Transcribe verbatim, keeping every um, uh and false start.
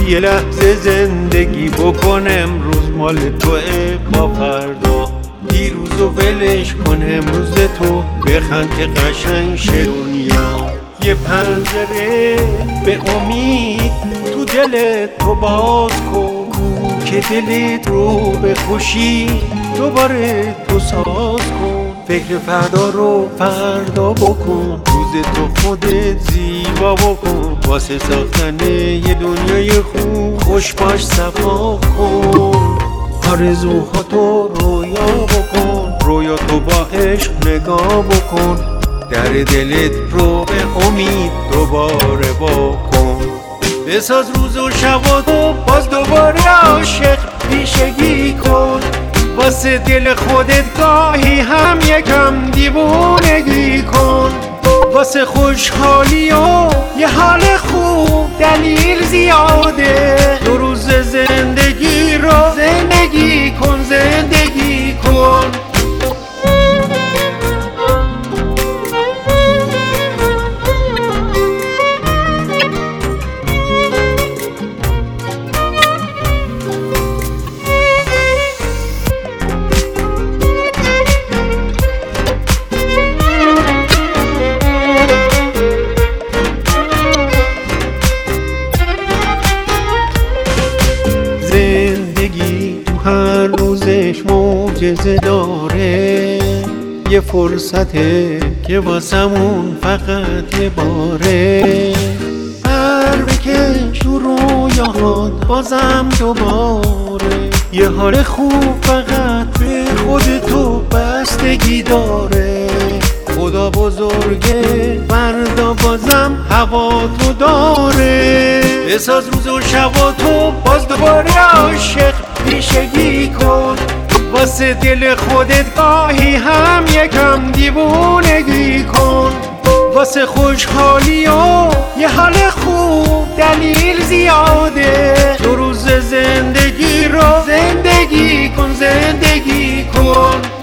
یه لحظه زندگی بکن، امروز مال توه با فردا. دیروز و ولش کن، امروز تو بخند که قشنگ شه دنیا. یه پنجره به امید تو دلت تو باز کن، که دلت رو به خوشی دوباره تو ساز کن. فکر فردا رو فردا بکن، روز تو خودت زیبا بکن. واسه ساختن یه دنیای خوب خوش باش صفا کن. آرزوهاتو رویا بکن، رویا تو با عشق نگاه بکن. در دلت رو به امید دوباره بکن. بساز روز و شب و تو باز دوباره عاشق پیشگی کن. واسه دل خودت گاهی هم یکم دیوونگی کن. واسه خوشحالی و یه حال خوب دلیل زیاده. دو روز زندگی رو زندگی کن، زندگی کن. زندگی تو هر روزش معجزه داره. یه فرصته که واسمون فقط یه باره. پر بکش تو رویاهات بازم دوباره. یه حال خوب فقط به خودتو بستگی داره. خدا بزرگه فردا بازم هوا تو داره. بساز روز و شب و تو باز دوباره عاشق پیشگی کن. واسه دل خودت گاهی هم یکم دیوونگی کن. واسه خوشحالی و یه حال خوب دلیل زیاده. دو روز زندگی رو زندگی کن، زندگی کن.